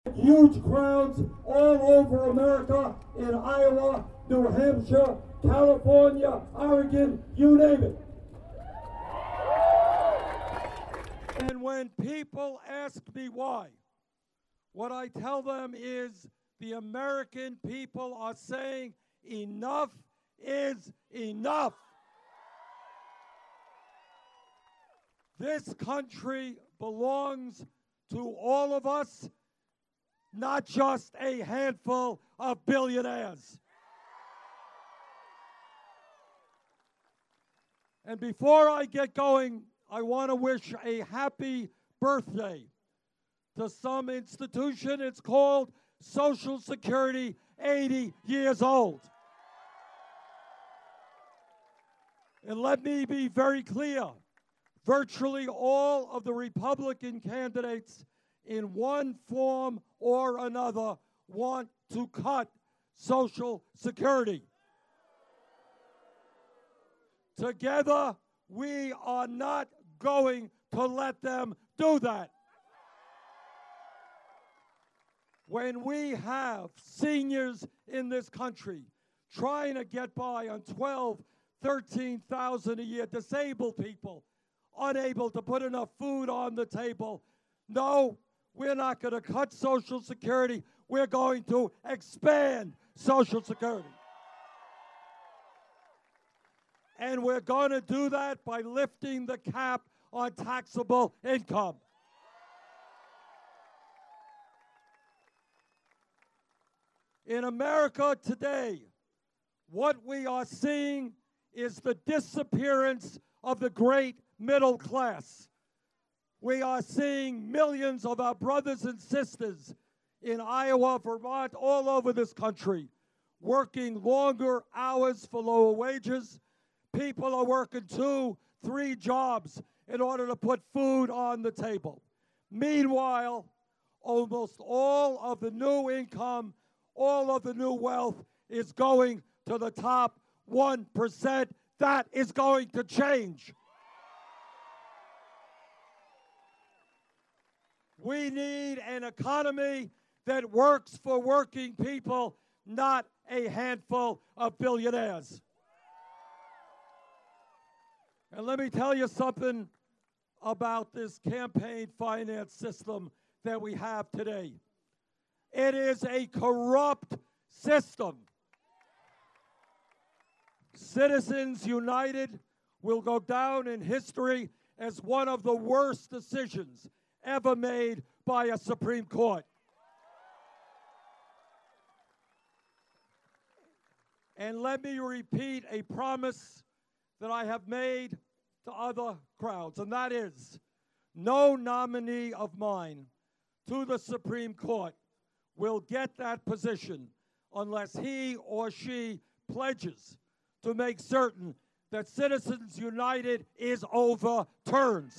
Huge crowds all over America, in Iowa, New Hampshire, California, Oregon, you name it. And when people ask me why, what I tell them is the American people are saying enough is enough. This country belongs to all of us, not just a handful of billionaires. And before I get going, I want to wish a happy birthday to some institution. It's called Social Security, 80 years old. And let me be very clear. Virtually all of the Republican candidates in one form or another want to cut Social Security. Together, we are not going to let them do that. When we have seniors in this country trying to get by on $12,000, $13,000 a year, disabled people unable to put enough food on the table, no, we're not going to cut Social Security. We're going to expand Social Security. And we're going to do that by lifting the cap on taxable income. In America today, what we are seeing is the disappearance of the great middle class. We are seeing millions of our brothers and sisters in Iowa, Vermont, all over this country, working longer hours for lower wages. People are working 2, 3 jobs in order to put food on the table. Meanwhile, almost all of the new income, all of the new wealth is going to the top 1%. That is going to change. We need an economy that works for working people, not a handful of billionaires. And let me tell you something about this campaign finance system that we have today. It is a corrupt system. Citizens United will go down in history as one of the worst decisions ever made by a Supreme Court. And let me repeat a promise that I have made to other crowds, and that is no nominee of mine to the Supreme Court will get that position unless he or she pledges to make certain that Citizens United is overturned.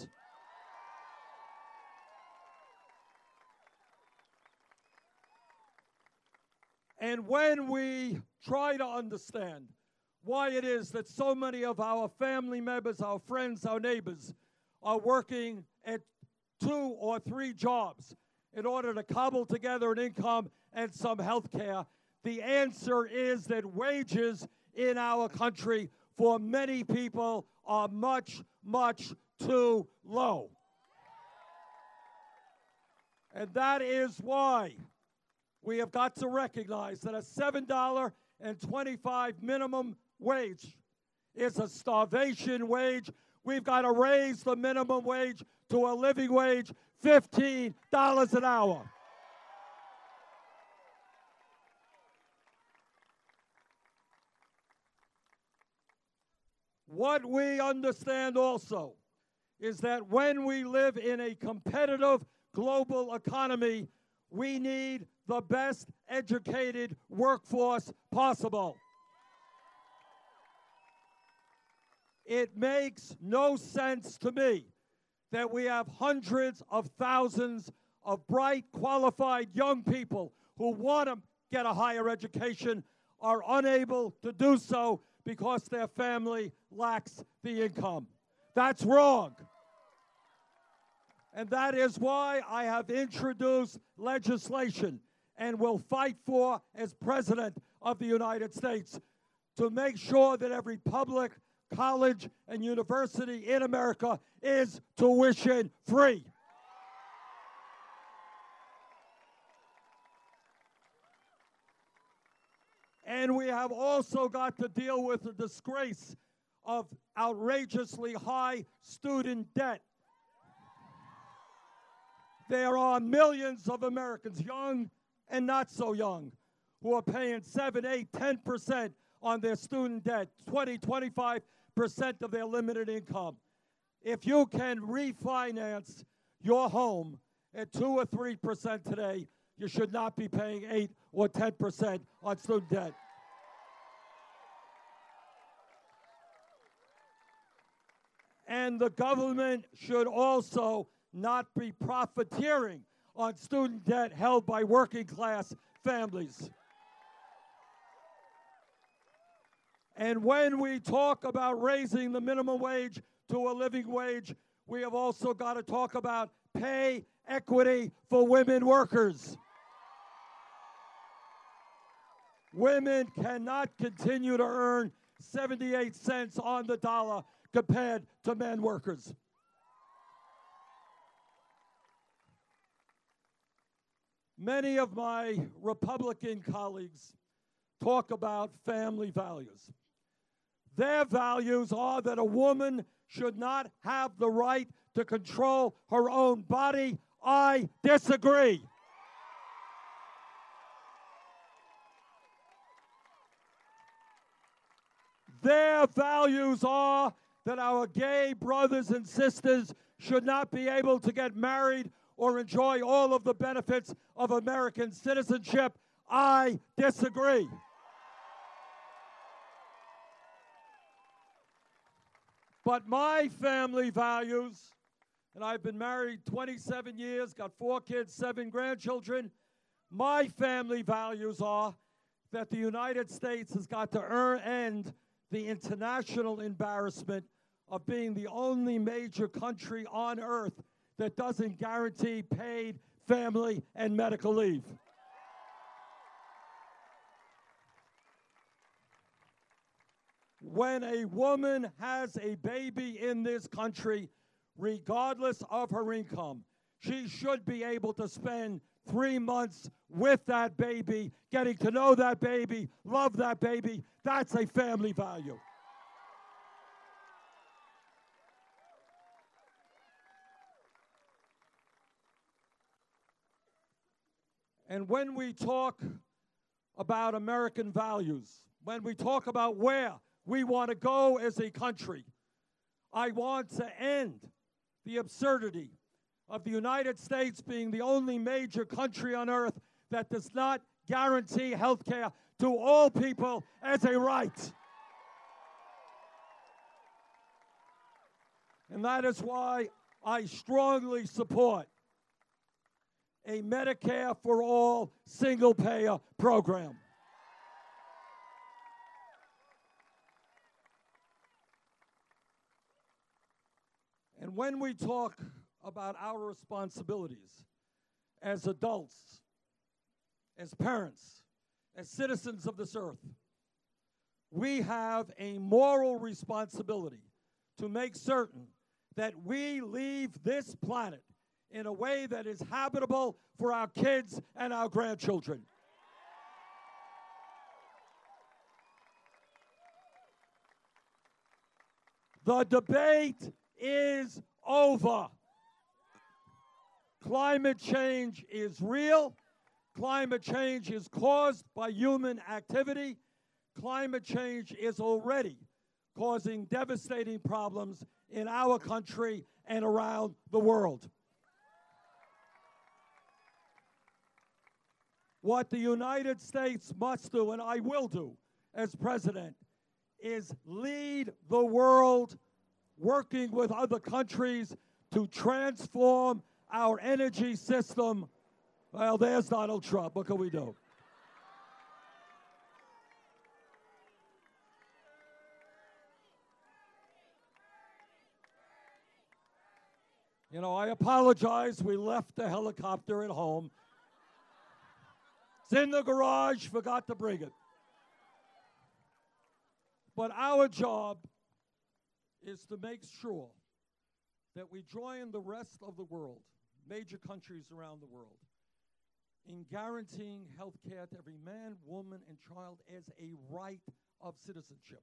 And when we try to understand why it is that so many of our family members, our friends, our neighbors are working at 2 or 3 jobs in order to cobble together an income and some health care, the answer is that wages in our country for many people are much, much too low. And that is why we have got to recognize that a $7.25 minimum wage is a starvation wage. We've got to raise the minimum wage to a living wage, $15 an hour. What we understand also is that when we live in a competitive global economy, we need the best educated workforce possible. It makes no sense to me that we have hundreds of thousands of bright, qualified young people who want to get a higher education, are unable to do so because their family lacks the income. That's wrong. And that is why I have introduced legislation and will fight for as President of the United States to make sure that every public college and university in America is tuition free. And we have also got to deal with the disgrace of outrageously high student debt. There are millions of Americans, young and not so young, who are paying 7, 8, 10% on their student debt, 20, 25% of their limited income. If you can refinance your home at 2 or 3% today, you should not be paying 8 or 10% on student debt. And the government should also not be profiteering on student debt held by working class families. And when we talk about raising the minimum wage to a living wage, we have also got to talk about pay equity for women workers. Women cannot continue to earn 78 cents on the dollar compared to men workers. Many of my Republican colleagues talk about family values. Their values are that a woman should not have the right to control her own body. I disagree. Their values are that our gay brothers and sisters should not be able to get married or enjoy all of the benefits of American citizenship. I disagree. But my family values, and I've been married 27 years, got 4 kids, 7 grandchildren, my family values are that the United States has got to end the international embarrassment of being the only major country on earth that doesn't guarantee paid family and medical leave. When a woman has a baby in this country, regardless of her income, she should be able to spend 3 months with that baby, getting to know that baby, love that baby. That's a family value. And when we talk about American values, when we talk about where we want to go as a country, I want to end the absurdity of the United States being the only major country on earth that does not guarantee health care to all people as a right. And that is why I strongly support a Medicare for All single-payer program. And when we talk about our responsibilities as adults, as parents, as citizens of this earth, we have a moral responsibility to make certain that we leave this planet in a way that is habitable for our kids and our grandchildren. The debate is over. Climate change is real. Climate change is caused by human activity. Climate change is already causing devastating problems in our country and around the world. What the United States must do, and I will do as president, is lead the world working with other countries to transform our energy system. Well, there's Donald Trump. What can we do? You know, I apologize. We left the helicopter at home. It's in the garage, forgot to bring it. But our job is to make sure that we join the rest of the world, major countries around the world, in guaranteeing health care to every man, woman, and child as a right of citizenship.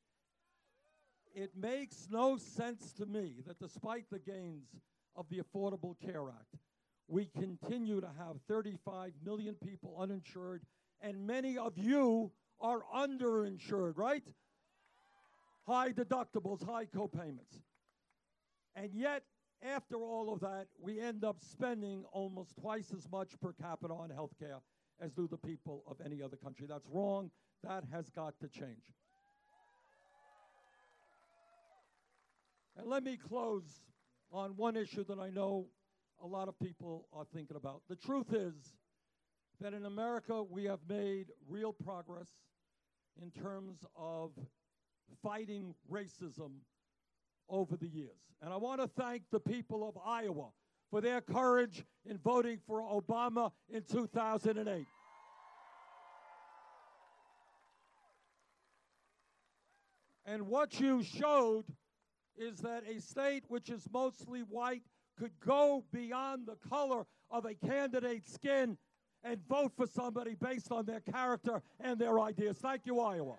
It makes no sense to me that despite the gains of the Affordable Care Act, we continue to have 35 million people uninsured, and many of you are underinsured, right? High deductibles, high copayments. And yet, after all of that, we end up spending almost twice as much per capita on health care as do the people of any other country. That's wrong. That has got to change. And let me close on one issue that I know a lot of people are thinking about. The truth is that in America, we have made real progress in terms of fighting racism over the years. And I want to thank the people of Iowa for their courage in voting for Obama in 2008. And what you showed is that a state which is mostly white could go beyond the color of a candidate's skin and vote for somebody based on their character and their ideas. Thank you, Iowa.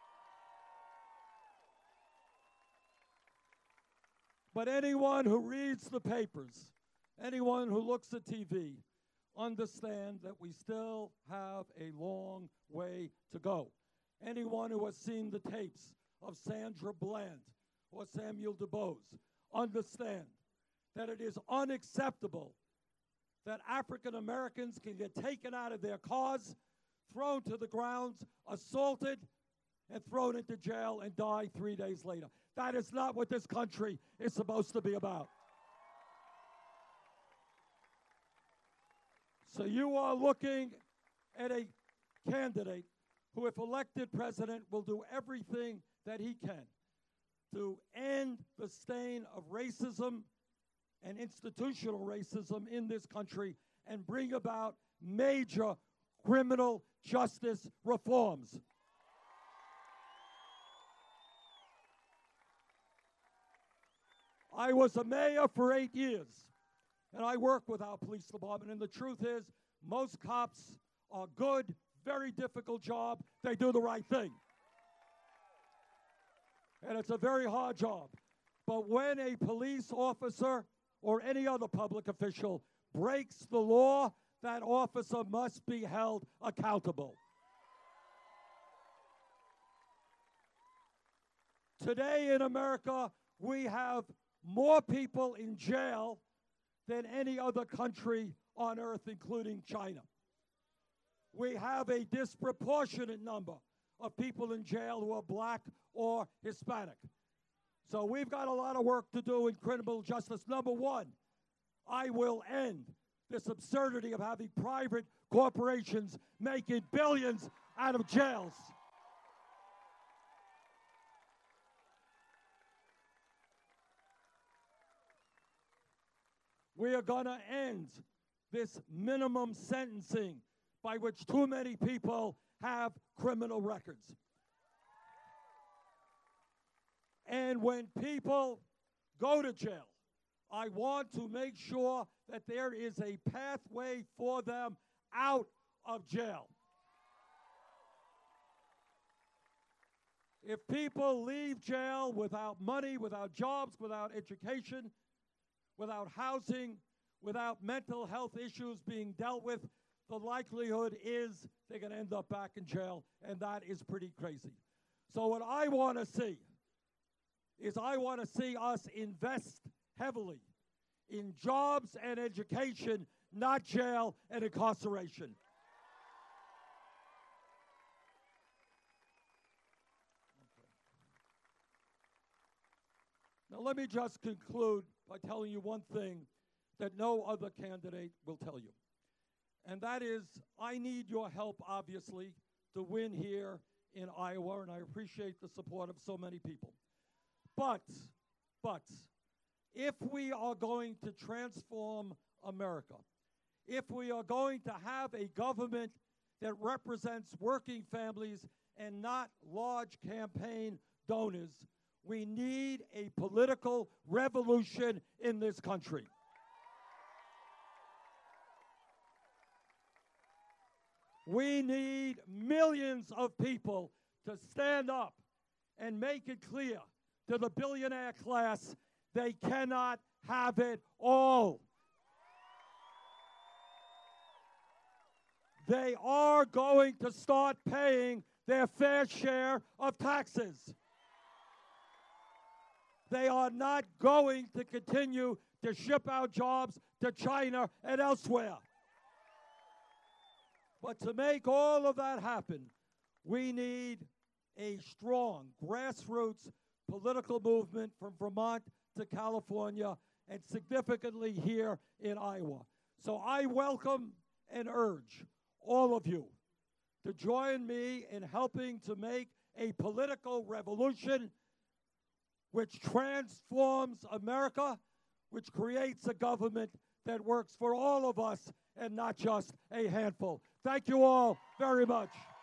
But anyone who reads the papers, anyone who looks at TV, understand that we still have a long way to go. Anyone who has seen the tapes of Sandra Bland or Samuel DuBose understand that it is unacceptable that African Americans can get taken out of their cars, thrown to the ground, assaulted, and thrown into jail and die 3 days later. That is not what this country is supposed to be about. So you are looking at a candidate who, if elected president, will do everything that he can to end the stain of racism and institutional racism in this country and bring about major criminal justice reforms. I was a mayor for 8 years, and I work with our police department, and the truth is most cops are good, very difficult job. They do the right thing. And it's a very hard job. But when a police officer or any other public official breaks the law, that officer must be held accountable. Today in America, we have more people in jail than any other country on earth, including China. We have a disproportionate number of people in jail who are black or Hispanic. So we've got a lot of work to do in criminal justice. Number one, I will end this absurdity of having private corporations making billions out of jails. We are going to end this minimum sentencing by which too many people have criminal records. And when people go to jail, I want to make sure that there is a pathway for them out of jail. If people leave jail without money, without jobs, without education, without housing, without mental health issues being dealt with, the likelihood is they're going to end up back in jail, and that is pretty crazy. So what I want to see is I want to see us invest heavily in jobs and education, not jail and incarceration. Now let me just conclude by telling you one thing that no other candidate will tell you. And that is, I need your help, obviously, to win here in Iowa, and I appreciate the support of so many people. But, if we are going to transform America, if we are going to have a government that represents working families and not large campaign donors, we need a political revolution in this country. We need millions of people to stand up and make it clear to the billionaire class they cannot have it all. They are going to start paying their fair share of taxes. They are not going to continue to ship out jobs to China and elsewhere. But to make all of that happen, we need a strong grassroots political movement from Vermont to California and significantly here in Iowa. So I welcome and urge all of you to join me in helping to make a political revolution which transforms America, which creates a government that works for all of us and not just a handful. Thank you all very much.